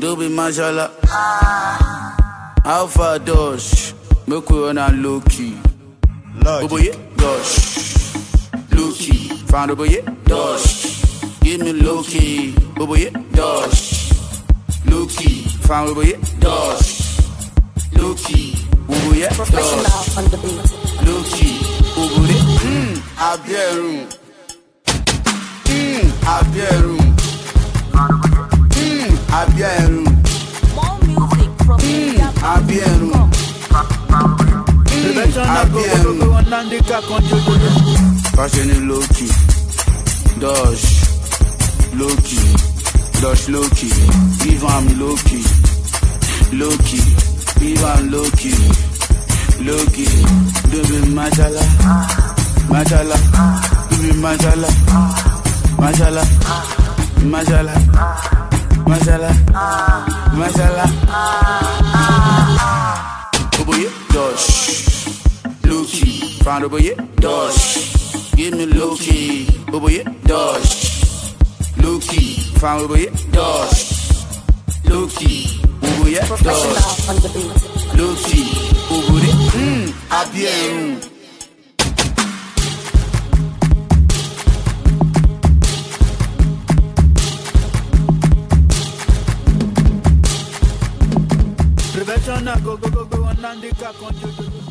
do be mashallah. Alpha Dosh, make we run and low key. Oboye Dosh, low key. Found Oboye Dosh, give me low key. Oboye Dosh, low key. Found Oboye Dosh, low key. Oboye Dosh, on the beat. low key. Oboye, Abieru, Abieru, Abieru. More music from Abieru. Fashion is low key, Dosh, low key, Dosh low key, even low key, even low key, do be mashallah, do be mashallah, Oboye Dosh, low key. Found Oboye Dosh, give me low key. Oboye Dosh, low key. Found Oboye Dosh, low key. Oboye Dosh, on the beat. low key. Oboye, Abieru. Prevention, go, and Nandika,